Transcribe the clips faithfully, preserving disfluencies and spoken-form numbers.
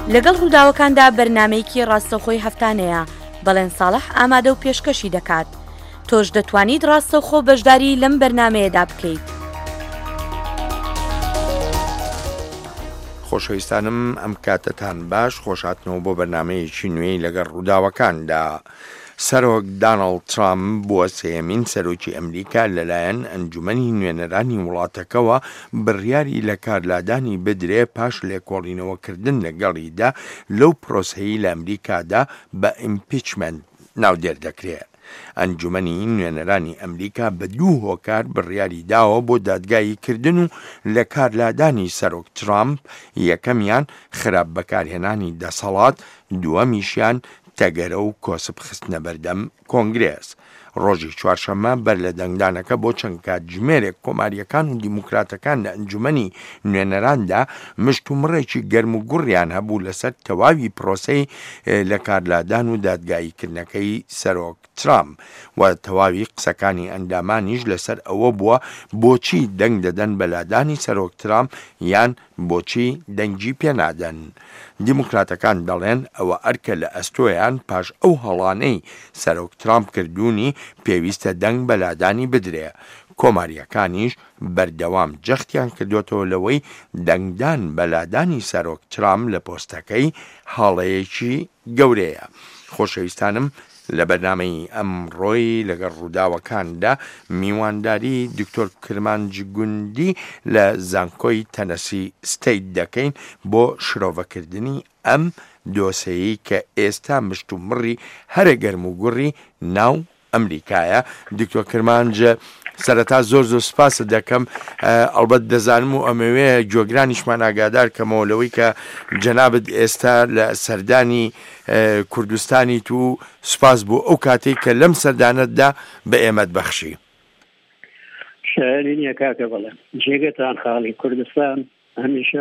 لەگەڵ ڕووداوەکاندا بەرنامەیەکی ڕاستەوخۆی هەفتانەیە بەڵێن ساڵح ئامادە و پێشکەشی دەکات. تۆش دەتوانیت ڕاستەوخۆ بەشداری لەم بەرنامەیەدا بکەیت. خۆشەویستانم ئەم کاتتان باش، خۆشاتنەوە بۆ بەرنامەیەکی نوێی لەگەڵ ڕووداوەکاندا. سەرۆک داناڵد ترامپ بووە سێیەمین سەرۆکی ئەمریکا لەلایەن ئەنجومەنی نوێنەرانی وڵاتەکەوە بڕیاری لە کارلادانی بدرێ پاش لێکۆڵینەوەکردن لەگەڵیدا لەو پرۆسەیەی لە ئەمریکادا بە ئیمپیچمنت ناودێر دەکرێت. ئەنجومەنی نوێنەرانی ئەمریکا بە دوو هۆکار بڕیاری داوە بۆ دادگایی کردن و لە کارلادانی سەرۆک ترامپ، یەکەمیان خراپ بەکارهێنانی دەسەڵات، دووەمیشیان تەگەرە و کۆسب خستنە بەردەم کۆنگرێس. ڕۆژی چوارشەممە بەر لە دەنگدانەکە بۆ چەند کاتژمێرێک کۆماریەکان و دیموکراتەکان لە ئەنجومەنی نوێنەراندا مشت و مڕێکی گەرم و گوڕیان هەبوو لەسەر تەواوی پرۆسەی لە کارلادان و دادگاییکردنەکەی سەرۆک ترامپ و تەواوی قسەکانی ئەندامانیش لەسەر ئەوە بووە بۆچی دەنگ دەدەن بەلادانی سەرۆک ترامپ یان بۆچی دەنگی پێنادەن. دیموکراتەکان دەڵێن ئەوە ئەرکە لە ئەستۆیان پاش ئەو هەڵانەی سەرۆک ترامپ کردوونی پێویستە دەنگ بەلادانی بدرێ. کۆماریەکانیش بەردەوام جەختیان کردوێتەوە لەوەی دەنگدان بەلادانی سەرۆک ترامپ لە پۆستەکەی هاڵەیەکی گەورەیە. خۆشەویستانم، لە بەرنامەی ئەمڕۆی لەگەڵ ڕووداوەکاندا میوانداری دکتۆر کرمانج گوندی لە زانکۆی تەنەسی ستەیت دەکەین بۆ شرۆڤەکردنی ئەم دۆسەیەی کە ئێستا مشت و مڕی هەرە گەرم و گوڕی ناو ئەمریکایە. دکتۆر کرمانج، سەرەتا زۆر زۆر سپاس دەکەم. ئەڵبەت دەزانم و ئەمەوێ جۆگرانیشمان ئاگادار کەمەوە لەوەی کە جەنابەت ئێستا لە سەردانی کوردستانی تو سپاس بۆ ئەو کاتێک کە لەم سەردانەتدا بە ئێمەت بەخشی. شایەنە کاکە بەڵێ جێگەتان خاڵی کوردستان هەمیشە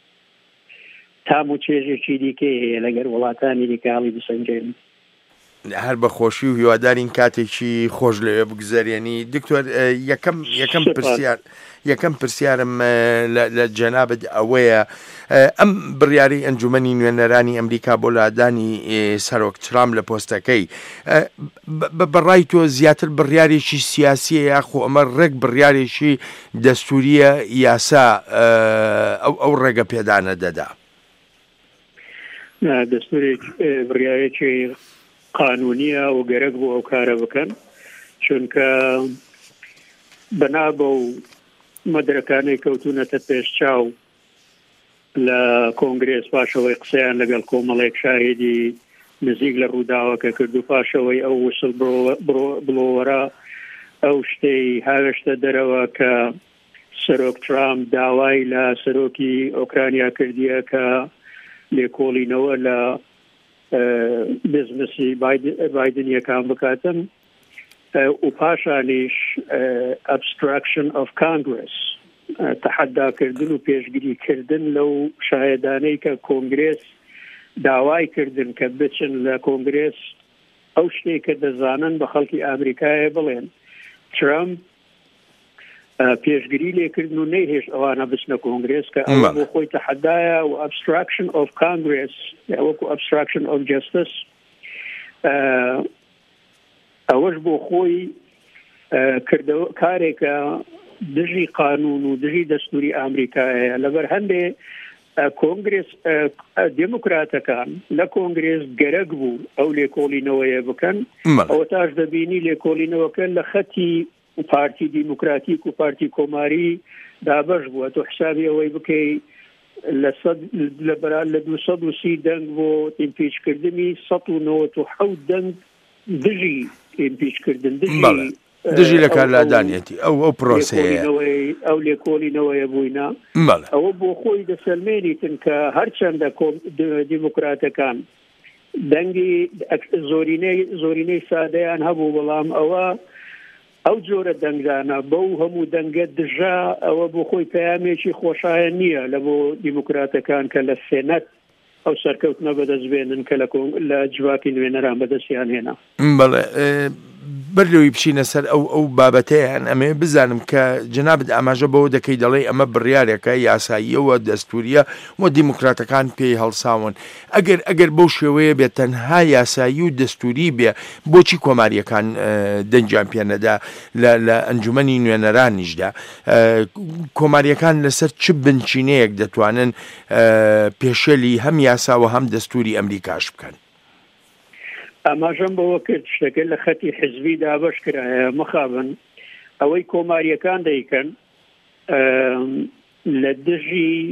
تام و چێژێکی دیکەی هەیە لەگەر وڵاتانی دیکاڵی بسەنجێن. هەر بە خۆشی و هیوادارین کاتێکی خۆش لەوێ بگوزارێنی. دکتۆر، یەکەم یەکەم پرسیار یەکەم پرسیارم لە جەنابەت ئەوەیە، ئەم بڕیاری ئەنجومەنی نوێنەرانی ئەمریکا بۆ لادانی سەرۆک ترامپ لە پۆستەکەی بەڕای تۆ زیاتر بڕیارێکی سیاسیە یاخۆ ئەمە ڕێک بڕیارێکی دەستوریە یاسا ئەو ڕێگە پێدانە دەدا؟ دەستورێک بڕیارێکی قانونیە و گەرەک بۆ ئەو کارە بکەن، چونکە بەنا بە و مەدرەکانەی کەوتونەتە پێش چاو لە کۆنگرێس پاشەوەی قسەیان لەگەڵ کۆمەڵێک شاهێدی نزیک لە ڕووداوەکە کرد و پاشەوەی ئەو وسڵ بڵۆوەرە ئەو شتەی هاوێشتە دەرەوە کە سەرۆک ترامپ داوای لە سەرۆکی ئۆکرانیا کردیە کە لێکۆڵینەوە لە بزنسی بایدن یەکان بکاتن و پاشانیش obstruction of Congress، تەحەداکردن و پێشگیریکردن لەو شایەدانەی کە کۆنگرێس داوای کردن کە بچن لە کۆنگرێس ئەو شتێک کە دەزانن بە خەڵکی ئامریکایە بڵێن. ترامپ پێشگیری لێکردن و نەیهێش ئەوانە بچنە کۆنگرێس کە ئەوە بۆ خۆی تەحەدایە و obstruction of Congress وەکو obstruction of justice ئەوەش بۆ خۆی کردەوە کارێکە دژی قانون و دژی دەستوری ئامریکایە. لەبەر هەندێ کۆنگرێس دیموکراتەکان لە کۆنگرێس گەرەک بوو ئەو لێکۆڵینەوەیە بکەن، ئەوە تاش دەبینی لێکۆڵینەوەکە لە خەتی پارتی دیموکراتیک و پارتی کۆماری دابەش بووە. تۆ حسابی ئەوەی بکەی لە بەران لە دووسەد و سی دەنگ بۆ ئیمپیچکردنی سەد و نۆڤەت و حەوت دەنگ دژی ئیمپیچکردن دژی لە کارلادانیەتی ئەو ئەو پرۆسەیە ئەو لێکۆڵینەوەیە بووینە. ئەوە بۆ خۆی دەسەلمێنیتن کە هەرچەندە دیموکراتەکان دەنگی زۆرینەی زۆرینەی سادەیان هەبوو، بەڵام ئەوە ئەو جۆرە دەنگدانە بەو هەموو دەنگە دژا ئەوە بۆ خۆی پەیامێکی خۆشایە نییە لە بۆ دیموکراتەکان کە لە سێنەت ئەو سەرکەوتنە بەدەستبێنن کە لە جوواکی نوێنەران بەدەستیان هێنا. بەڵێ بەرلەوەی بچینە سەر ئەو ئەو بابەتەیان ئەمێ بزانم کە جنابت ئاماژە بەوە دەکەی دەڵێ ئەمە بڕیارێکە یاساییەوە دەستوریە و دیموکراتەکان پێی هەڵساون ئەگەر ئەگەر بەو شێوەیە بێت تەنها یاسایی و دەستوری بێ بۆچی کۆماریەکان دەنجیان پێ نەدا لە ئەنجومەنی نوێنەرانیشدا کۆماریەکان لەسەر چ بنچینەیەک دەتوانن پێشەلی هەم یاساوە هەم دەستوری ئەمریکاش بکەن ئاماژەم بەوە کرد شتەکە لە خەتی حزبی دابەش کرایە مخابن ئەوەی کۆماریەکان دەیکەن لە دژی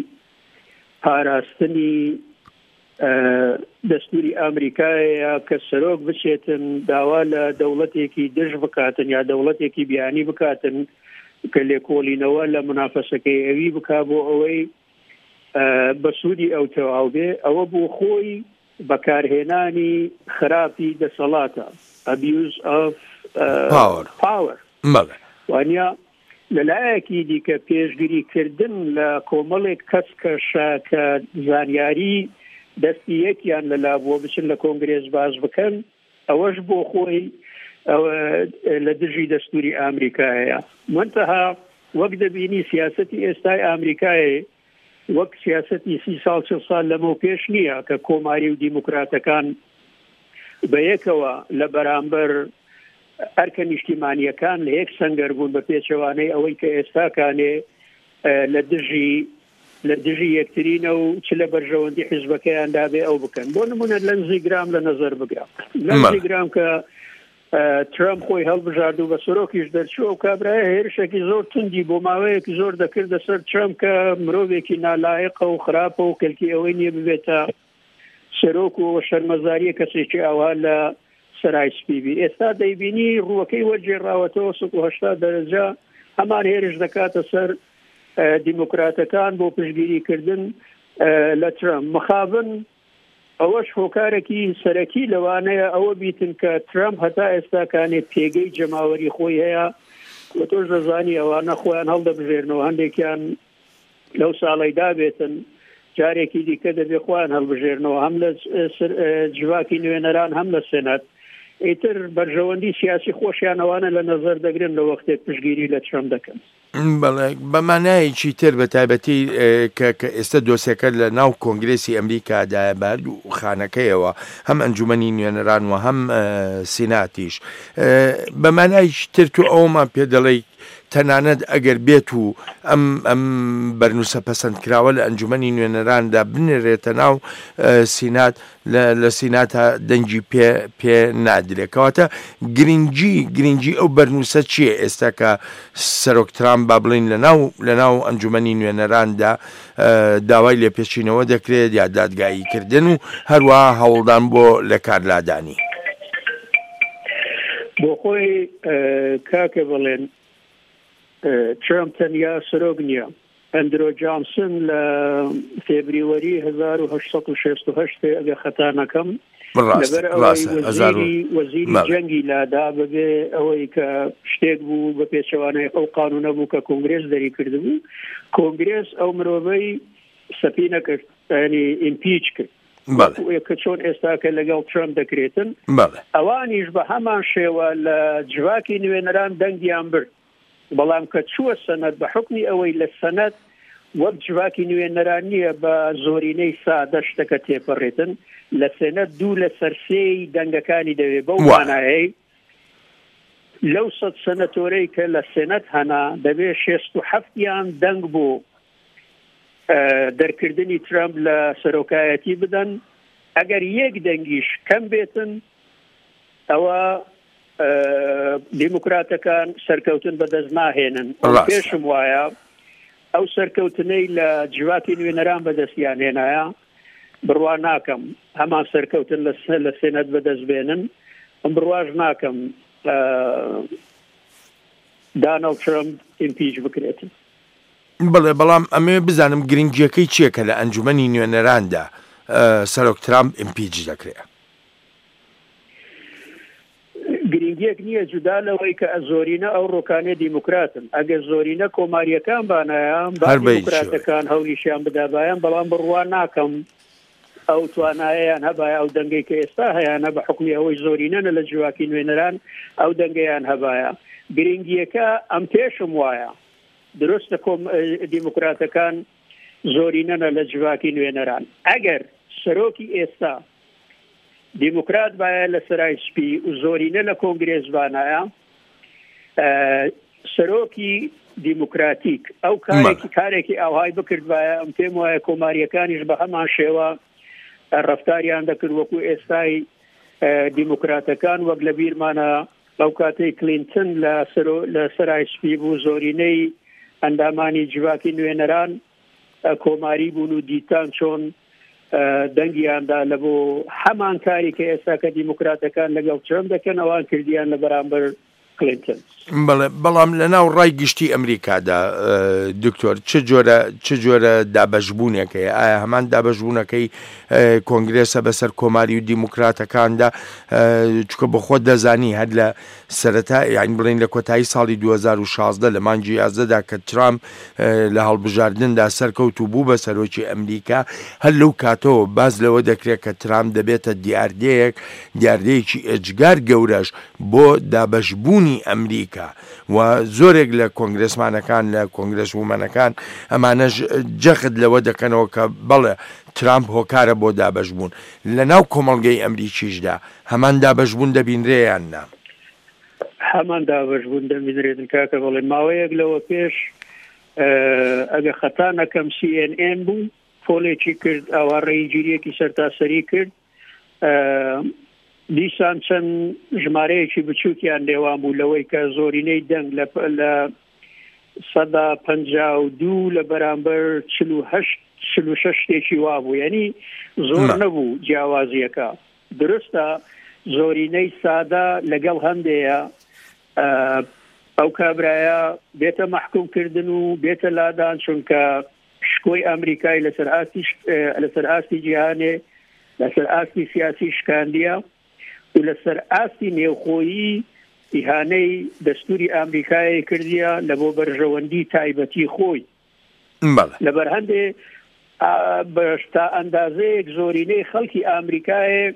پاراستنی دەستوری ئەمریکایە کە سەرۆک بچێتن داوا لە دەوڵەتێکی دژ بکاتن یا دەوڵەتێکی بیانی بکاتن کە لێکۆڵینەوە لە منافەسەکەی ئەوی بکا بۆ ئەوەی بەسوودی ئەو تەواو بێ ئەوە بۆ خۆی بەکارهێنانی خراپی دەسەڵاتە abuse of power وانیا لەلایەکی دیکە پێشگیریکردن لە کۆمەڵێک کەس کە زانیاری دەستی یەکیان لەلا بۆ بچن لە کۆنگرێز باز بکەن ئەوەش بۆ خۆی لە دژی دەستوری ئەمریکایە منتەها وەک دەبینی سیاسەتی ئێستای ئەمریکایە وەک سیاسەتی سی ساڵ چل ساڵ لەمەو پێش نییە کە کۆماری و دیموکراتەکان بەیەکەوە لە بەرامبەر ئەرکە نیشتیمانیەکان لە یەک سەنگەر بوون بە پێچەوانەی ئەوەی کە ئێستاکانێ لە دژی لە دژی یەکترینە و چ لە بەرژەوەندی حیزبەکەیاندا بێ ئەو بکەن بۆ نمونە لەنزی گرام لە نەزەر بگرام لەنزی گرام کە ترامپ خۆی هەڵبژارد و بە سۆرۆکیش دەرچووە و کابرایە هێرشێکی زۆر توندی بۆ ماوەیەکی زۆر دەکردە سەر ترامپ کە مرۆڤێکی نالایقە و خراپە و کەلکی ئەوەی نییە ببێتە سەرۆک و شەرمەزاریە کەسێکی ئەوها لە سەرای سپیبی ئێستا دەیبینی ڕووەکەی وەرجێڕاوەتەوە سەد و هەشتا دەرەجە هەمان هێرش دەکاتە سەر دیموکراتەکان بۆ پشتگیریکردن لە ترامپ مخابن ئەوەش هۆکارێکی سەرەکی لەوانەیە ئەوە بیتن کە ترامپ هەتا ئێستاکانێت پێگەی جەماوەری خۆی هەیە و تۆش دەزانی ئەوانە خۆیان هەڵدەبژێرنەوە هەندێکیان لەو ساڵەی دابێتن جارێکی دیکە دەبێ خۆیان هەڵبژێرنەوە هەم لە جواکی نوێنەران هەم لە سێنات ئیتر بەرژەوەندی سیاسی خۆشیان ئەوانە لە نەزەر دەگرن لە وەختێک پشتگیری لە ترامپ دەکەن بەمانایەکی تر بە تایبەتی کە ئێستا دۆسیەکە لە ناو کۆنگرێسی ئەمریکادایە بەر و خانەکەیەوە هەم ئەنجومەنی نوێنەران و هەم سیناتیش بەمانایکی تر تو ئەومان پێ دەڵێ تەنانەت ئەگەر بێت و ئەم ئەم بەرنووسە پەسەندکراوە لە ئەنجومەنی نوێنەراندا بنێرێتە ناو سینات لە سیناتە دەنگی پێ پێ نادرێتەوەتە گرنگی گرنگی ئەو بەرنووسە چییە ئێستا کە سەرۆک ترامپ با بڵین لە ناو لە ناو ئەنجومەنی نوێنەراندا داوای لێپێچینەوە دەکرێت یا دادگاییکردن و هەروەها هەوڵدان بۆ لە کارلادانی بۆ خۆی کاکە بڵێن ترامپ تەنیا سەرۆک نییە ئەندرۆ جانسن لە فێبریوەری هەزار و هەشت و شەست و هەشت ئەگە خەتا نەکەم لەبەر ئەوەی وەزیری جەنگی لادا بەبێ ئەوەی کە شتێک بوو بە پێچەوانەی ئەو قانونە بوو کە کۆنگرێس دەری کرد بوو کۆنگرێس ئەو مرۆڤەی سەپی نەکرد ینی ئیمپیچ کرد کە چۆن ئێستاکە لەگەڵ ترامپ دەکرێتن ئەوانیش بە هەمان شێوە لە جواکی نوێنەران دەنگیان برد بەڵام کە چووە سەنەت بە حکمی ئەوەی لە سەنەت وەک جواکی نوێنەران نییە بە زۆرینەی سادە شتەکە تێپەڕێتن لە سەنەت دوو لە سەرسێی دەنگەکانی دەوێت بەو مانایەی لەو سەد سەنەتۆرەی کە لە سەنەت هەنا دەبێت شێست و حەفتیان دەنگ بۆ دەرکردنی ترامپ لە سەرۆکایەتی بدەن ئەگەر یەک دەنگیش کەم بێتن ئەوە دیموکراتەکان سەرکەوتن بەدەست ناهێنن پێشم وایە ئەو سەرکەوتنەی لە جواکی نوێنەران بەدەستیان هێنایە بڕوا ناکەم هەمان سەرکەوتن لە سێنەت بەدەست بێنن ئەم بڕواژ ناکەم دانەڵد ترامپ ئیمپیچ بکرێتن بڵێ بەڵام ئەمێ بزانم گرنگیەکەی چییە کە لە ئەنجومەنی نوێنەراندا سەرۆک ترامپ ئیمپیچ دەکرێت گرنگیەک نییە جودا لەوەی کە زۆرینە ئەو ڕۆکانێ دیموکراتن ئەگەر زۆرینە کۆماریەکان بانایان با دیموکراتەکان هەولیشیان بدابایان بەڵام بڕوا ناکەم ئەو توانایەیان هەبایە ئەو دەنگەی کە ئێستا هەیەە بە حکمی ئەوەی زۆرینەنە لە جوواکی نوێنەران ئەو دەنگەیان هەبایە. گرنگیەکە ئەم پێشم وایە دروستە کۆم دیموکراتەکان زۆرینەنە لە جوواکی نوێنەران. ئەگەر سەرۆکی ئێستا دیموکرات باە لە سەرای سپی و زۆرینە لە کۆنگرێزبانایە سەرۆکی دیموکراتیک ئەو کارێکی کارێکی ئاوهای بکرد باە ئەم پێم وایە کۆماریەکانیش بە هەمان شێوە ڕفتاریان دەکرد وەکو ئێستای دیموکراتەکان وەک لە بیرمانە ئەو کاتەی کلینتن لە سەرای سپی بوو زۆرینەی ئەندامانی جوواکی نوێنەران کۆماری بوون و دیتان چۆن دەنگیاندا لە بۆ هەمان کاری کە ئێستا کە دیموکراتەکان لەگەڵ ترامپ دەکەن ئەوان کردیان لە بەرامبەر کلینتن. بەڵام لە ناو ڕای گشتی ئەمریکادا دکتۆر چ جۆرە دابەشبوونێکەیە؟ ئایا هەمان دابەشبوونەکەی کۆنگرێسە بەسەر کۆماری و دیموکراتەکاندا؟ چکە بە خۆت دەزانی هەر لە سەرەتا یان بڵین لە کۆتایی ساڵی دوو هەزار و شازدە لە مانگی یازدەدا کە ترامپ لە هەڵبژاردندا سەرکەوت و بوو بە سەرۆکی ئەمریکا، هەر لەو کاتەوە باز لەوە دەکرێت کە ترامپ دەبێتە دیاردەیەک دیاردەیەکی ئەجگار گەورەش بۆ دابەشبوونی ئەمریکا و زۆرێک لە کۆنگرسمانەکان لە کۆنگرس ومەنەکان ئەمانەش جەخت لەوە دەکەنەوە کە بەڵێ ترامپ هۆکارە بۆ دابەشبوون. لە ناو کۆمەڵگەی ئەمریکیشدا هەمان دابەشبوون دەبینرێیان نا؟ هەمان دابەشبوون دەبینرێتن کاکە بەڵێ ماوەیەک لەوە پێش ئەگە خەتا نەکەم سی ئێن ئێن بوو پۆلێکی کرد ئەوە ڕێگیریەکی سەرتاسەری کرد دیسان چەند ژمارەیەکی بچووکیان لێوان بوو لەوەی کە زۆرینەی دەنگ لە سەدا پەنجا و دوو لە بەرامبەر چل و هەشت چل و شەش شتێکی وا بوو، یعنی زۆر نەبوو جیاوازیەکە. درستە زۆرینەی سادا لەگەڵ هەندەیە ئەو کابرایە بێتە مەحکومکردن و بێتە لادان چونکە شکۆی ئەمریکای لەسەر ئاستی جیهانێ لەسەر ئاستی سیاسی شکاندیە و لەسەر ئاستی نێوخۆیی ئیهانەی دەستوری ئەمریکای کردیە لە بۆ بەرژەوەندی تایبەتی خۆی. لەبەر هەندێ تا ئەندازەیەک زۆرینەی خەڵکی ئەمریکای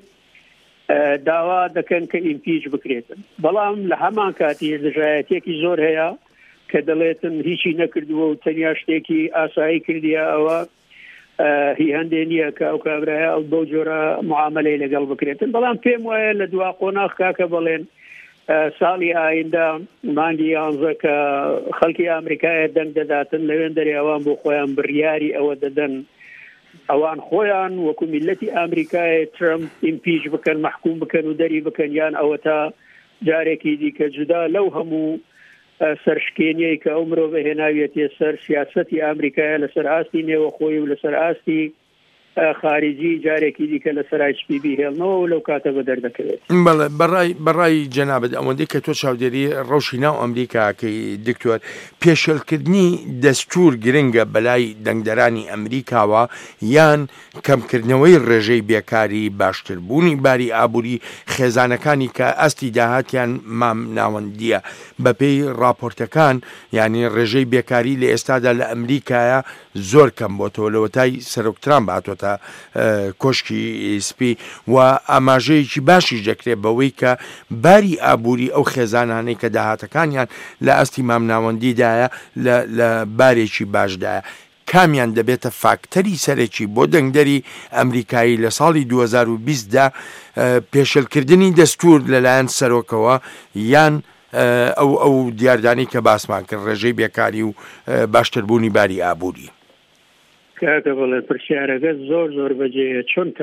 داوا دەکەن کە ئیمپیچ بکرێتن، بەڵام لە هەمان کاتی دژایەتێکی زۆر هەیە کە دەڵێتن هیچی نەکردووە و تەنیا شتێکی ئاسایی کردیە ئەوە هی هەندێ نییە کە ئەو کابرایە ئەو بەو جۆرە معاملەی لەگەڵ بکرێتن. بەڵام پێم وایە لە دوا قۆناغ کاکە بڵێن ساڵی ئایندا مانگی یانزە کە خەڵکی ئەمریکایە دەنگ دەداتن لەوێن دەریاوان بۆ خۆیان بڕیاری ئەوە دەدەن ئەوان خۆیان وەکو میلەتی ئەمریکای ترامپ ئیمپیچ بکەن، محکوم بکەن و دەری بکەن، یان ئەوە تا جارێکی دیکە جودا لەو هەموو سەرشکێنیەی کە ئەو مرۆڤ هێناویەتێ سەر سیاسەتی ئەمریکایە لەسەر ئاستی نێوەخۆی و لەسەر ئاستی خارجی جارێکی دیکە لە سەرای سپی بهێڵنەوە و لەو کاتە بە دەردەکەوێت. بەڕای جەنابەت ئەوەندەی کە تۆ چاودێری ڕەوشی ناو ئەمریکاکەی دکتۆر، پێشێلکردنی دەستور گرنگە بەلای دەنگدەرانی ئەمریکاوە یان کەمکردنەوەی ڕێژەی بێکاری، باشتربوونی باری ئابووری خێزانەکانی کە ئەستی داهاتیان مام ناوەندیە؟ بەپێی راپۆرتەکان یعنی ڕێژەی بێکاری لە ئێستادا لە ئەمریکایە زۆر کەم بۆتەوە لەوەتای سەرۆکتران باتۆتە کۆشکی سپی و ئاماژەیەکی باشی دەکرێت بەوەی کە باری ئابووری ئەو خێزانانەی کە داهاتەکانیان لە ئەستی مامناوەندیدایە لە بارێکی باشدایە. کامیان دەبێتە فاکتەری سەرەکی بۆ دەنگدەری ئەمریکایی لە ساڵی دوو هەزار و بیستدا پێشێلکردنی دەستور لەلایەن سەرۆکەوە یان ئەو ئەو دیاردانی کە باسمان کرد ڕێژەی بێکاری و باشتربوونی باری ئابووری؟ کاکە بڵێ پرسیارەکە زۆر زۆر بەجێیە، چونکە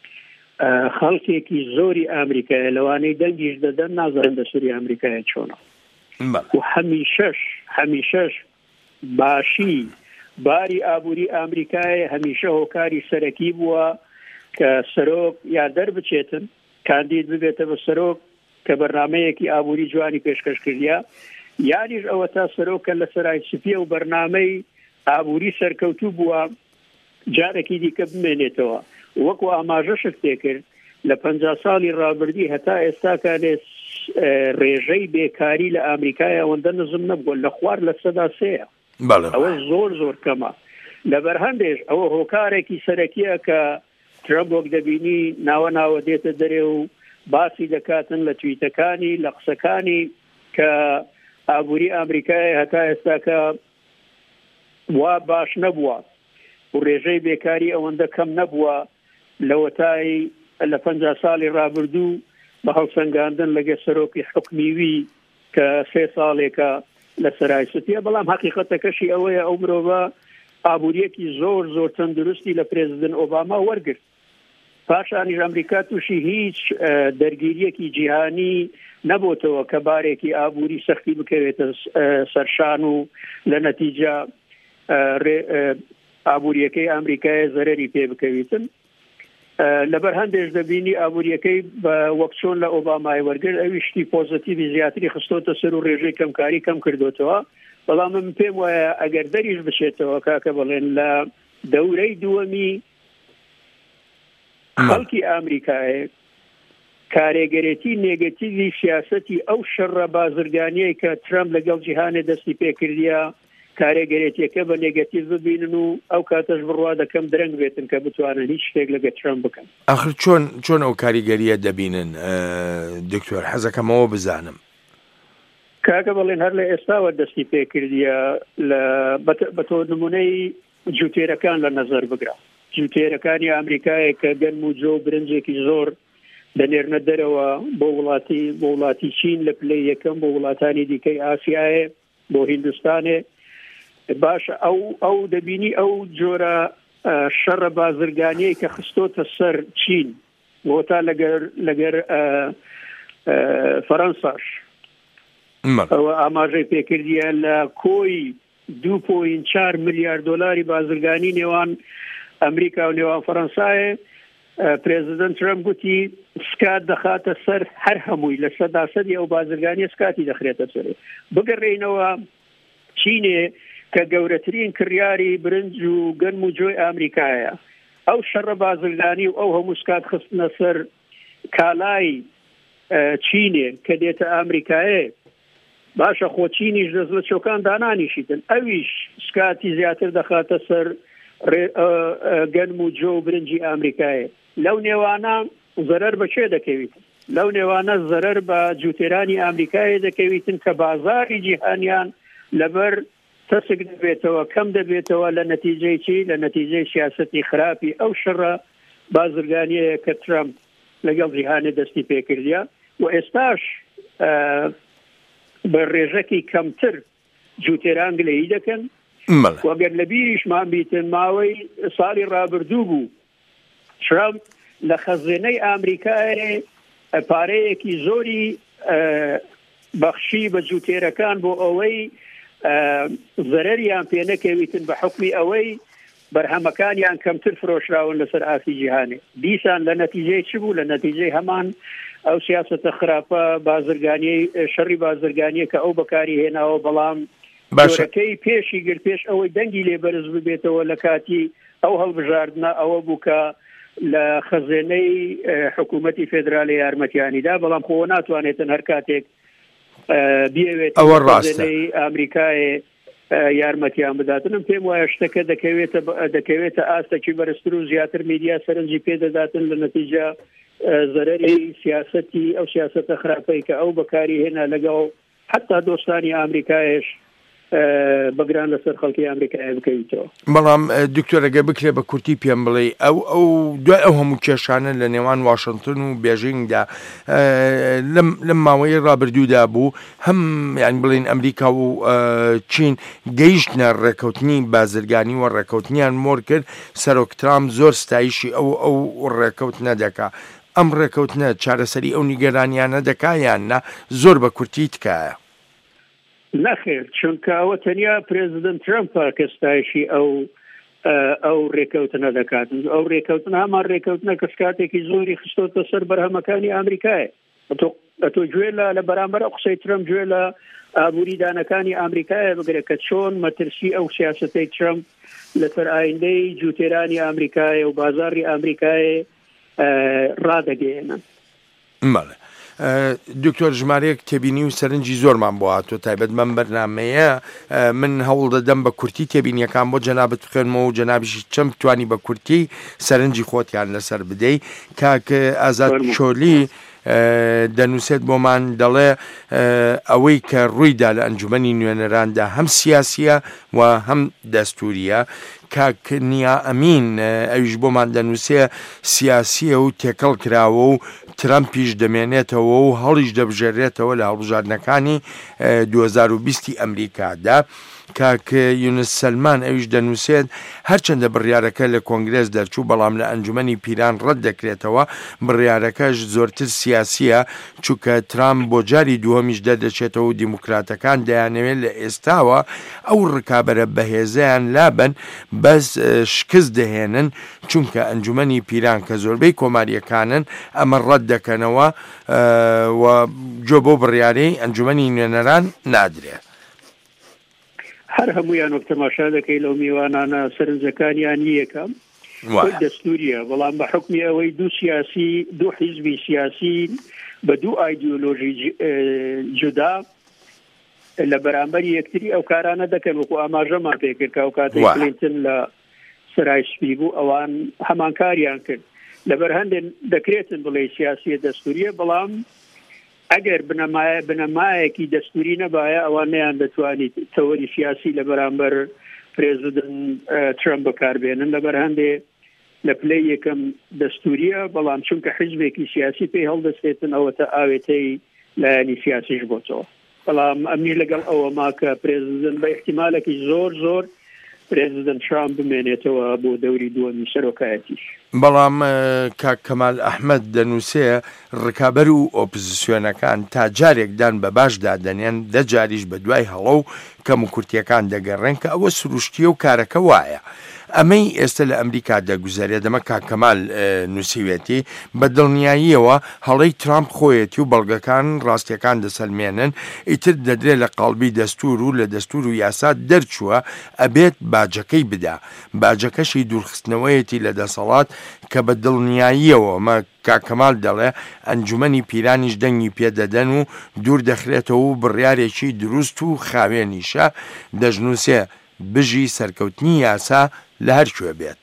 خەڵکێکی زۆری ئەمریکایە لەوانەی دەنگیش دەدەن نازانن دەستوری ئەمریکایە چۆنە و هەمیشەش هەمیشەش باشی باری ئابووری ئەمریکایە هەمیشە هۆکاری سەرەکی بووە کە سەرۆک یا دەربچێتن کاندید ببێتە بە سەرۆک کە بەرنامەیەکی ئابووری جوانی پێشکەش کردیا، یانیش ئەوە تا سەرۆکە لە سەرای سپیە و بەرنامەی ئابووری سەرکەوتوو بووە جارێکی دیکە بمێنێتەوە. وەکو ئاماژەشت تێکرد لە پەنجا ساڵی ڕابردی هەتا ئێستا کانێ ڕێژەی بێکاری لە ئەمریکای ئەوەندە نزم نەبووە، لە خوار لە سەدا سەیە، ئەوە زۆر زۆر کەمە. لەبەر هەندێش ئەوە هۆکارێکی سەرەکیە کە ترامپ وەک دەبینی ناوە ناوە دێتە دەرێ و باسی دەکاتن لە تویتەکانی لە قسەکانی کە ئابووری ئەمریکای هەتا ئێستا کە وا باش نەبووە و ڕێژەی بێکاری ئەوەندە کەم نەبووە لە وەتای لە پەنجا ساڵی ڕابردوو بە هەڵسەنگاندن لەگە سەرۆکی حکمیوی کە سێ ساڵێکە لە سەرایسوتیە بەڵام حەقیقەتەکەشی ئەوەیە ئەو مرۆڤە ئابووریەکی زۆر زۆر تەندروستی لە پرێزیدنت ئۆباما وەرگرت پاشانیش ئەمریکا تووشی هیچ دەرگیریەکی جیهانی نەبووتەوە کە بارێکی ئابووری سەختی بکەوێتە سەرشان و لە نەتیجە ئابووریەکەی ئەمریکای زەرەری پێ بکەویتن لەبەر هەندێک دەبینی ئابووریەکەی وەک چۆن لە ئۆبامای وەرگرت ئەوی شتی پۆزتیڤی زیاتری خستۆتە سەر و ڕێژەی کەمکاری کەم کردوتەوە بەڵام من پێم وایە ئەگەر دەریش بشێتەوە کاکە بڵێن لە دەورەی دووەمی خەڵکی ئەمریکای کارێگەرێتی نێگەتیڤی سیاسەتی ئەو شەڕە بازرگانیەی کە ترامپ لەگەڵ جیهانێ دەستی پێکردیە کارێگەرێتیەکە بە نێگەتیڤ ببینن و ئەو کاتەش بڕوا دەکەم درەنگ بێتن کە بتوانن هیچ شتێک لەگە ترامپ بکەن ئاخر چۆن چۆن ئەو کاریگەریە دەبینن دکتۆر حەزەکەمەوە بزانم کاکە بڵێن هەر لە ئێستاوە دەستی پێکردیە لە بە تۆ نمونەی جوتێرەکان لە نەزەر بگرا جوتێرەکانی ئەمریکای کە گەنم و جۆ برنجێکی زۆر دەنێرنە دەرەوە بۆ وڵاتی بۆ وڵاتی چین لە پلەی یەکەم بۆ وڵاتانی دیکەی ئاسیایە بۆ هیندستانێ باش ئەو ئەو دەبینی ئەو جۆرە شەڕە بازرگانیەی کە خستۆتە سەر چین بۆتا لەگەر لەگەر فەڕەنساش ئەوە ئاماژەی پێکردیە لە کۆی دوو پۆین چوار ملیار دۆلاری بازرگانی نێوان ئەمریکا و نێوان فەڕەنسایە پرێزیدنت ترامپ گوتی سکات دەخاتە سەر هەر هەمووی لە سەدا سەدی ئەو بازرگانیە سکاتی دەخرێتە سەر بگەڕێینەوە چینێ کە گەورەترین کڕیاری برنج و گەنم و جۆی ئەمریکایە ئەو شەڕە بازرگانی و ئەو هەموو سکات خستنە سەر کالای چینێ کە دێتە ئەمریکایە باشە خۆ چینیش دەست لە چۆکان دانانیشیتن ئەویش سکاتی زیاتر دەخاتە سەر گەنم و جۆ و برنجی ئەمریکایە لەو نێوانە زەرەر بەکێ دەکەویتن لەو نێوانە زەرەر بە جوتێرانی ئەمریکایە دەکەویتن کە بازاری جیهانیان لەبەر تەسک دەبێتەوە کەم دەبێتەوە لە نەتیجەی چی لە نەتیجەی سیاسەتی خراپی ئەو شەڕە بازرگانیەیە کە ترامپ لەگەڵ جیهانێ دەستی پێکردیە و ئێستاش بە ڕێژەکی کەمتر جوتێران گلەیی دەکەن وەگەر لە بیریشمان بیتن ماوەی ساڵی ڕابردوو بوو ترامپ لە خەزینەی ئەمریکای پارەیەکی زۆری بەخشی بە جوتێرەکان بۆ ئەوەی زەرەریان پێ نەکەویتن بە حکمی ئەوەی بەرهەمەکانیان کەمتر فرۆشراون لەسەر ئافی جیهانێ دیسان لە نەتیجەی چ بوو لە نەتیجەی هەمان ئەو سیاسەتە خراپە بازرگانی شەڕی بازرگانیە کە ئەو بەکاری هێناوە بەڵام باشەکەی پێشی گر پێش ئەوەی دەنگی لێ بەرز ببێتەوە لە کاتی ئەو هەڵبژاردنە ئەوە بوو کە لە خەزێنەی حکوومەتی فێدرالی یارمەتیانیدا بەڵام خۆ ناتوانێتن هەر کاتێک بیاوێت ئەوە ڕاستە ئەمریکای یارمەتیان بداتنم پێم وایە شتەکە دەکەوێتە دەکەوێتە ئاستێکی بەرزتر و زیاتر میدیا سەرنجی پێدەداتن لە نەتیجە زەرەری سیاسەتی ئەو سیاسەتە خراپەی کە ئەو بەکاری هێنا لەگەڵ حتا دۆستانی ئەمریکایش بەگران لەسەر خەڵکی ئەمریکای بکەیتەوە بەڵام دکتۆرەگە بکرێ بە کورتی پێم بڵێ ئەو ئەو دوای ئەو هەموو کێشانە لە نێوان واشنگتن و بێژینگدا لەم ماوەی ڕابردوودا بوو هەم یان بڵێن ئەمریکا و چین گەیشتنە ڕێکەوتنی بازرگانی و ڕێکەوتنیان مۆر کرد سەرۆک ترامپ زۆر ستایشی ئەو ئەو ڕێکەوتنە دەکا ئەم ڕێکەوتنە چارەسەری ئەو نیگەرانیانە دەکایان نا زۆر بە کورتی تکایە نەخێر چونکە ئەوە تەنیا پرێزیدنت ترامپە کە ستایشی ئەو ئەو ڕێکەوتنە دەکات ئەو ڕێکەوتن هەمان ڕێکەوتنە کەس کاتێکی زۆری خستۆتە سەر بەرهەمەکانی ئەمریکایە ئەتۆ گوێ لە لە بەرامبەر قسەی ترامپ گوێ لە ئابووری دانەکانی ئەمریکایە بگرێت کە چۆن مەترسی ئەو سیاسەتەی ترامپ لەسەر ئایندەی جوتێرانی ئەمریکایە و بازاری ئەمریکایە ڕادەگەێنن. بەڵێ دکتۆر ژمارەیەک تێبینی و سەرنجی زۆرمان بۆ هاتووە تایبەت من بەرنامەیە من هەوڵ دەدەم بە کورتی تێبینیەکان بۆ جەنابەت بخێنمەوە و جەنابیشی چەم توانی بە کورتی سەرنجی خۆتیان لەسەر بدەی. کاک ئازاد چۆلی دەنووسێت بۆمان دەڵێ ئەوەی کە ڕوویدا لە ئەنجومەنی نوێنەراندا هەم سیاسیە و هەم دەستوریە. کاکنیا ئەمین ئەویش بۆمان دەنووسێ سیاسیە و تێکەڵ کراوە و ترامپیش دەمێنێتەوە و هەڵیش دەبژێرێتەوە لە هەڵبژاردنەکانی دوو هەزار و بیست ئەمریکادا. کاک یونس سلمان ئەویش دەنووسێت هەرچەندە بڕیارەکە لە کۆنگرێس دەرچوو بەڵام لە ئەنجومەنی پیران ڕەت دەکرێتەوە. بڕیارەکەش زۆرتر سیاسیە چونکە ترامپ بۆ جاری دووەمیش دەردەچێتەوە و دیموکراتەکان دەیانەوێت لە ئێستاوە ئەو ڕکابەرە بەهێزەیان لابن بەس شکست دەهێنن چونکە ئەنجومەنی پیران کە زۆربەی کۆماریەکانن ئەمە ڕەت دەکەنەوە و جۆ بۆ بڕیارەی ئەنجومەنی نوێنەران نادرێت. هەر هەمویان وەک تەماشا دەکەی لەو میوانانە سەرنجەکانیان یەکەم دەستوریە بەڵام بە حکمی ئەوەی دوو سیاسی دوو حیزبی سیاسی بە دوو ئایدیۆلۆژی جودا لە بەرامبەری یەکتری ئەو کارانە دەکەن وەکو ئاماژەمان پێکرد کە ئەو کاتەی کلینتن لە سەرای سپی بوو ئەوان هەمان کاریان کرد. لەبەر هەندێک دەکرێتن بڵێ سیاسی دەستوریە بەڵام ئەگەر بنەمایە بنەمایەکی دەستوری نەبایە ئەوان نەیان دەتوانیت تەوەری سیاسی لە بەرامبەر پرێزیدنت ترامپ بەکاربێنن. لەبەر هەندێ لە پلەی یەکەم دەستوریە بەڵام چونکە حیزبێکی سیاسی پێی هەڵدەستێتن ئەوەتە ئاوێتەی لایەنی سیاسیش بۆتەوە. بەڵام ئەمنی لەگەڵ ئەوە ما کە پرێزیدنت بە احتیمالێکی زۆر زۆر پرێزیدنت ترامپ بمێنێتەوە بۆ دەوری دووەمی سەرۆکایەتیش. بەڵام کاک کەمال ئەحمەد دەنووسێ ڕکابەر و ئۆپۆزیسیۆنەکان تا جارێکدان بە باشدا دەنێن دە جاریش بە دوای هەڵە و کەم و کورتیەکان دەگەڕێن کە ئەوە سروشتیە و کارەکە وایە. ئەمەی ئێستا لە ئەمریکا دەگوزارێت دەمە کاک کەمال نووسیوێتی بە دڵنیاییەوە هەڵەی ترامپ خۆیەتی و بەڵگەکان ڕاستیەکان دەسەلمێنن ئیتر دەدرێت لە قاڵبی دەستور و لە دەستور و یاسا دەرچووە ئەبێت باجەکەی بدا. باجەکەشی دوورخستنەوەیەتی لە دەسەڵات کە بە دڵنیاییەوە مە کاک کەمال دەڵێ ئەنجومەنی پیرانیش دەنگی پێدەدەن و دوور دەخرێتەوە و بڕیارێکی دروست و خاوێنیشە دەژنووسێ بژی سەرکەوتنی یاسا لە هەر کوێ بێت.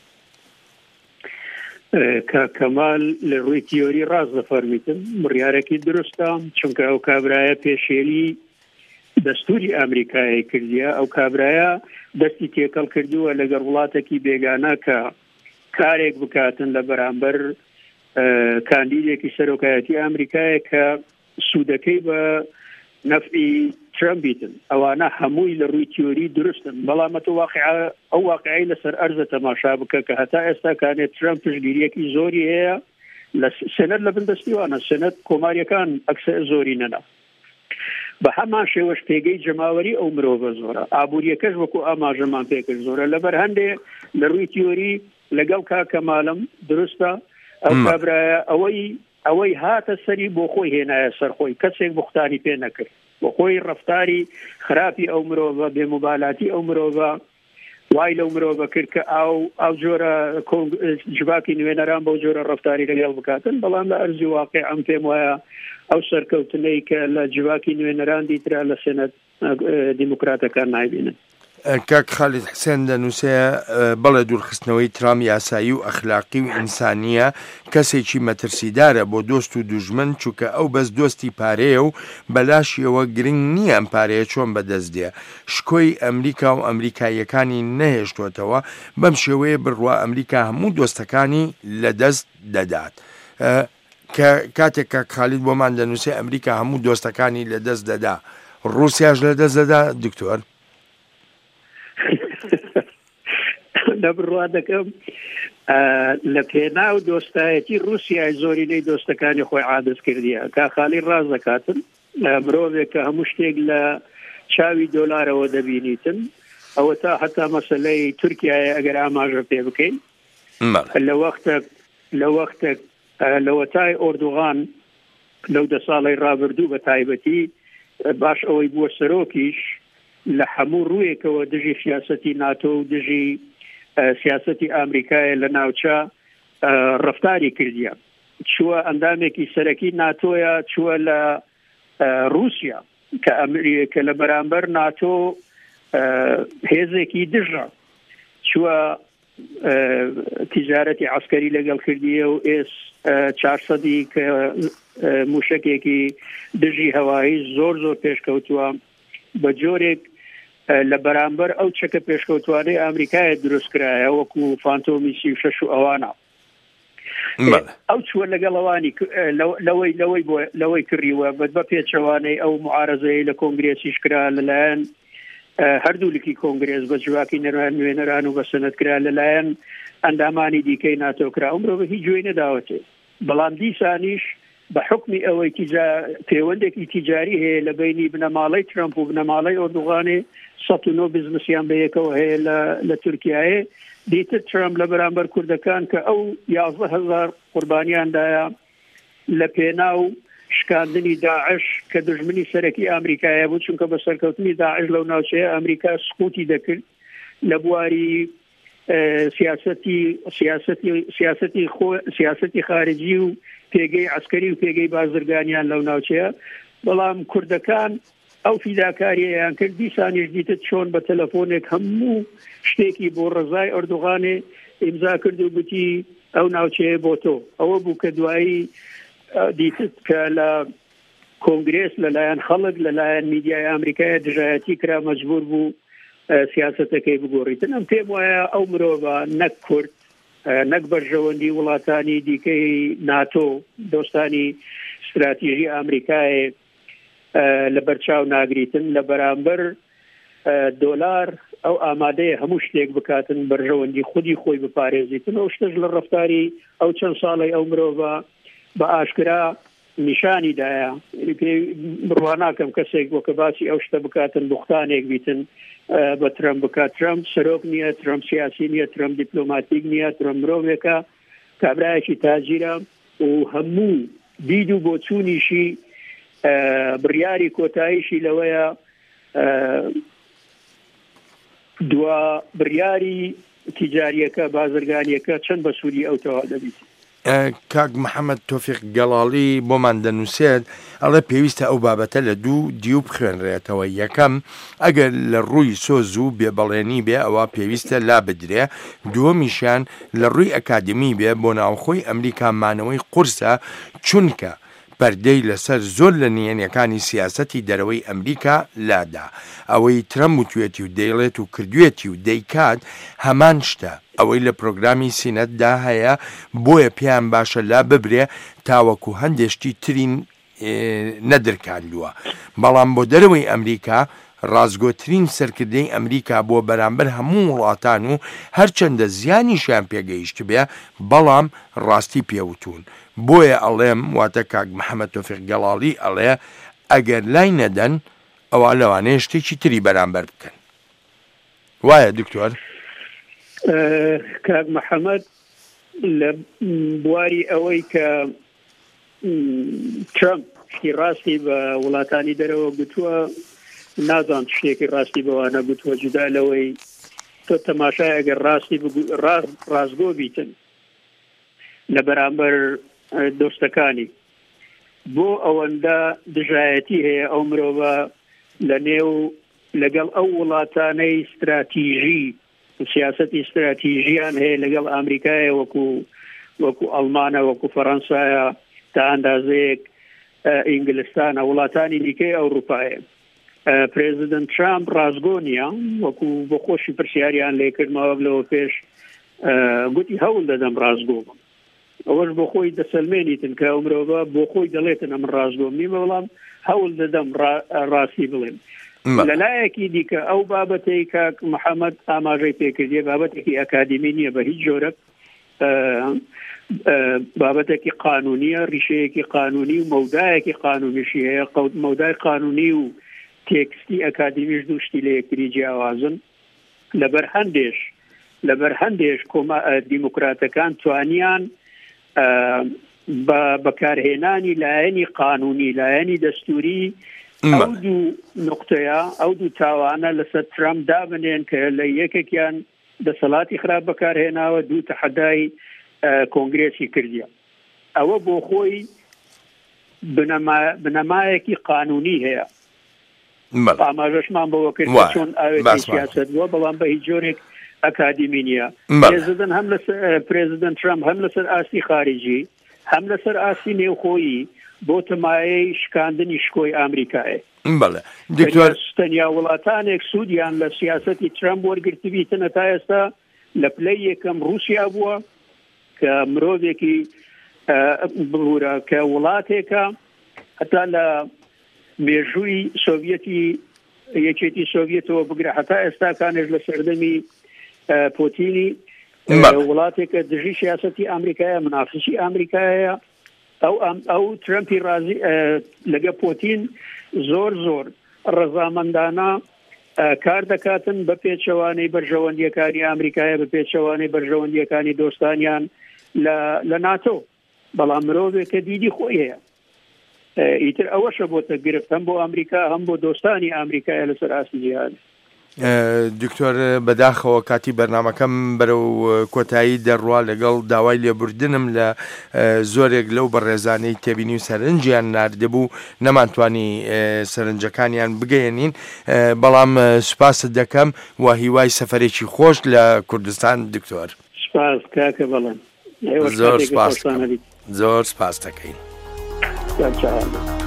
کاک کەمال لە ڕووی تیۆری ڕاست دەفەرمیتن بڕیارێکی دروستە چونکە ئەو کابرایە پێشێلی دەستوری ئەمریکای کردیە. ئەو کابرایە دەستی تێکەڵ کردووە لەگەڵ وڵاتێکی بێگانە کە کارێک بکاتن لە بەرامبەر کاندیدێکی سەرۆکایەتی ئەمریکایە کە سوودەکەی بە نەفعی ترامپیتن. ئەوانە هەمووی لە ڕووی تیۆری دروستن بەڵام ئەو واقعی لەسەر ئەرزە تەماشا بکە کە هەتا ئێستا کانێت ترامپ پشتگیریەکی زۆری هەیە لە سەنەد لە بندەستیوانە سەنەد کۆماریەکان ئەکسە زۆری نەنا. بە هەمان شێوەش پێگەی جەماوەری ئەو مرۆڤە زۆرە ئابوووریەکەش وەکو ئاماژەمان پێکرد زۆرە. لەبەر هەندێ لە ڕووی تیۆری لەگەڵ کاک کەمالم دروستە ئەو کابرایە ئەوەی ئەوەی هاتە سەری بۆ خۆی هێنایە سەرخۆی کەسێک بوختانی پێ نەکرد بۆ خۆی ڕەفتاری خراپی ئەو مرۆڤە بێموبالاتی ئەو مرۆڤە وای لەو مرۆڤە کرد کە ئاو ئەو جۆرە جوواکی نوێنەران بەو جۆرە ڕەفتاری لەگەڵ بکاتن. بەڵام لە ئەرزی واقع ئەم پێم وایە ئەو سەرکەوتنەی کە لە جوواکی نوێنەران دیترا لە سێنەت دیموکراتەکان نایبینن. کاک خالید حسێن دەنووسێ بەڵێ دوورخستنەوەی ترامپ یاسایی و ئەخلاقی و ئینسانیە کەسێکی مەترسیدارە بۆ دۆست و دوژمن چونکە ئەو بەس دۆستی پارەیە و بەلاشیەوە گرنگ نییە ئەم پارەیە چۆن بەدەست دێ. شکۆی ئەمریکا و ئەمریکایەکانی نەهێشتوتەوە بەم شێوەیە بڕوا ئەمریکا هەموو دۆستەکانی لەدەست دەدات. کە کاتێک کاک خالید بۆمان دەنووسێ ئەمریکا هەموو دۆستەکانی لەدەست دەدا ڕووسیاش لەدەست دەدا. دکتۆر نەبڕوا دەکەم لە پێناو دۆستایەتی رووسیای زۆرینەی دۆستەکانی خۆی عادەت کردیە. کاخالی ڕاز دەکاتن مرۆڤێک کە هەموو شتێک لە چاوی دۆلارەوە دەبینیتن ئەوە تا هەتا مەسەلەی تورکیایە ئەگەر ئاماژە پێ بکەین لە وەختە لە وەختە لە وەتای ئۆردوغان لەو دە ساڵی ڕابردوو بە تایبەتی باش ئەوەی بووە سەرۆکیش لە هەموو ڕوویەکەوە دژی سیاسەتی ناتۆ و دژی سیاسەتی ئامریکایە لە ناوچە ڕەفتاری کردیە. چووە ئەندامێکی سەرەکی ناتۆیە چووە لە رووسیا کە لە بەرامبەر ناتۆ هێزێکی دژە چووە تیجارەتی عسکەری لەگەڵ کردیە و ئێس چارسەدی کە موشکێکی دژی هەوایی زۆر زۆر پێشکەوتووە بە جۆرێک لە بەرامبەر ئەو چەکە پێشکەوتوانەی ئەمریکایە دروستکرایە وەکو فانتۆمی سی و شەش و ئەوانە ئەو چووە لەگەڵەوانی لەوەی لەوەی لەوەی کڕیوە بە پێچەوانەی ئەو معارەزەی لە کۆنگرێسیش کرا لەلایەن هەردوولکی کۆنگرێس بە جوواکی نوێنەران و بە سەنەتکرا لەلایەن ئەندامانی دیکەی ناتۆکرا ئەمڕۆ بە هیچ گوێی نەداوەتێ بەڵام دیسانیش بە حکمی ئەوەی پەیوەندێکی تیجاری هەیە لە بینی بنەماڵەی ترامپ و بنەماڵەی ئۆردوغانێ سەد و نۆ بزنسیان بەیەکەوە هەیە لە تورکیایە دیتر ترامپ لە بەرامبەر کوردەکان کە ئەو یازدە هەزار قوربانیاندایە لە پێناو شکاندنی داعش کە دژمنی سەرەکی ئەمریکایە بوو چونکە بە سەرکەوتنی داعش لەو ناوچەیە ئەمریکا سقوتی دەکرد لە بواری سیاسەتی سیاسەتی سیاسەتی سیاسەتی خارجی و پێگەی عسکەری و پێگەی بازرگانیان لەو ناوچەیە بەڵام کوردەکان ئەو فیداکاریەیان کرد دیسانیش دیتە چۆن بە تەلەفۆنێک هەموو شتێکی بۆ ڕزای ئەردوغانێ ئیمزا کرد و گوتی ئەو ناوچەیە بۆ تۆ ئەوە بوو کە دوایی دیتت کە لە کۆنگرێس لەلایەن خەڵک لەلایەن میدیای ئەمریکایە دژایەتی کرا مەجبور بوو سیاسەتەکەی بگۆڕیتن ئەم پێم وایە ئەو مرۆڤە نەک کورد نەک بەرژەوەندی وڵاتانی دیکەی ناتۆ دۆستانی استراتیژی ئەمریکایە لە بەرچاو ناگریتن لە بەرامبەر دۆلار ئەو ئامادەیە هەموو شتێک بکاتن بەرژەوەندی خودی خۆی بپارێزیتن ئەو شتەش لە ڕەفتاری ئەو چەند ساڵی ئەو مرۆڤە بە ئاشکرا نیشانی دایە بڕواناکەم کەسێک وەکە باسی ئەو شتە بکاتن بوختانێک بیتن بە ترامپ بکات ترامپ سەرۆک نییە ترامپ سیاسی نییە ترامپ دیپلۆماتیک نییە ترامپ مرۆڤێکە کابرایەکی تاجیرە و هەموو دید و بۆچوونیشی بڕیاری کۆتاییشی لەوەیە دوا بڕیاری تیجاریەکە بازرگانیەکە چەند بە سوودی ئەو تەوا دەبیت. کاک محەممەد تۆفیق گەڵاڵی بۆمان دەنووسێت ئەڵێ پێویستە ئەو بابەتە لە دوو دیو بخوێنرێتەوە یەکەم ئەگەر لە ڕووی سۆز و بێبەڵێنی بێ ئەوە پێویستە لا بدرێ دووەمیشان لە ڕووی ئەکادمی بێ بۆ ناوخۆی ئەمریکا مانەوەی قورسە چونکە پەردەی لەسەر زۆر لە نێنیەکانی سیاسەتی دەرەوەی ئەمریکا لادا ئەوەی ترەمپ و توێتی و دەیڵێت و کردوێتی و دەیکات هەمان شتە ئەوەی لە پرۆگرامی سینەتدا هەیە بۆیە پێیان باشە لا ببرێ تاوەکو هەندێشتی ترین نەدرکاندووە بەڵام بۆ دەرەوەی ئەمریکا ڕازگۆترین سەرکردەی ئەمریکا بۆ بەرامبەر هەموو وڵاتان و هەرچەندە زیانیشیان پێگەیشت بێ بەڵام ڕاستی پێوتون بۆیە ئەڵێم واتە کاک محەممەد تۆفیق گەڵاڵی ئەڵێ ئەگەر لای نەدەن ئەوە لەوانەیە شتێکی تری بەرامبەر بکەن وایە دکتۆر؟ کاک محەممەد لە بواری ئەوەی کە ترامپ شتی ڕاستی بە وڵاتانی دەرەوە گوتووە نازان شتێکی ڕاستی بەوانە گوتووە جودا لەوەی تۆ تەماشای ئەگەر ڕاستی ڕازگۆ بیتن لە بەرامبەر دۆستەکانی بۆ ئەوەندە دژایەتی هەیە ئەو مرۆڤە لە نێو لەگەڵ ئەو وڵاتانەی استراتیژی و سیاسەتی استراتیژیان هەیە لەگەڵ ئەمریکایە وەکو وەکو ئەڵمانە وەکو فەڕەنسایە تا ئەندازەیەک ئینگلستانە وڵاتانی دیکەی ئەوروپایە پرێزیدنت ترامپ ڕازگۆ نییە وەکو بۆ خۆشی پرسیاریان لێکردمەوە لەوە پێش گوتی هەوڵ دەدەم ڕازگۆ بم ئەوەش بۆ خۆی دەسەلمێنیتن کە ئەو مرۆڤە بۆ خۆی دەڵێتن ئەم ڕازگۆم نیمە بەڵام هەوڵ دەدەم ڕاستی بڵێم لەلایەکی دیکە ئەو بابەتەی کاک محەممەد ئاماژەی پێکردیە بابەتێکی ئەکادمی نییە بە هیچ جۆرە بابەتێکی قانونیە ڕیشەیەکی قانونی و مەودایەکی قانونیشی هەیە مەودای قانونی و تێکستی ئەکادمیش دووشتی لە یەکتری جیاوازن لەبەر هەندێش لەبەر هەندێش کۆما دیموکراتەکان توانیان بە بەکارهێنانی لایەنی قانونی لایەنی دەستوری ئەو دوو نقطەیە ئەو دوو تاوانە لەسەر ترامپ دابنێن کە لە یەکێکیان دەسەڵاتی خراپ بەکارهێناوە دوو تەحەدای کۆنگرێسی کردیە ئەوە بۆ خۆی بنەمایەکی قانونی هەیە. ئاماژەشمان بەوە کرد چۆن ئاوێتی سیاست بووە، بەڵام بە هیچ جۆرێک ئەکادمی نییە. پرێزیدنت هەم لەسەر پرێزیدنت ترامپ هەم لەسەر ئاستی خارجی هەم لەسەر ئاستی نێوخۆیی بۆ تەمایەی شکاندنی شکۆی ئامریکایە. بەڵێ دکتۆر تەنیا وڵاتانێک سوودیان لە سیاسەتی ترامپ وەرگرتبیتنە تا ئێستا لە پلەی یەکەم رووسیا بووە کە مرۆڤێکی ببوورە کە وڵاتێکە هەتا لە مێژووی سۆڤیەتی یەکێتی سۆڤیەتەوە بگرە هەتا ئێستاکانش لە سەردەمی پۆتینی وڵاتێکە دژی سیاسەتی ئامریکایە منافسی ئامریکایە. ئەو ئەو ترامپی رازی لەگە پۆتین زۆر زۆر ڕەزامەندانە کار دەکاتن بە پێچەوانەی بەرژەوەندیەکانی ئامریکایە بە پێچەوانەی بەرژەوەندیەکانی دۆستانیان لە ناتۆ، بەڵام مرۆڤێکە دیدی خۆی هەیە. ئیتر ئەوەشە بۆتە گرفت هەم بۆ ئەمریکا هەم بۆ دۆستانی ئامریکایە لەسەر ئاستی جیهان. دکتۆر بەداخەوە کاتی بەرنامەکەم بەرەو کۆتایی دەڕوا لەگەڵ داوای لێبوردنم لە زۆرێک لەو بەڕێزانەی تێبینی و سەرنجیان ناردەبوو نەمانتوانی سەرنجەکانیان بگەێنین، بەڵام سوپاست دەکەم و هیوای سەفەرێکی خۆش لە کوردستان. دکتۆر سپاس کاکە بەڵێن زۆر سپاس زۆر سپاس دەکەین.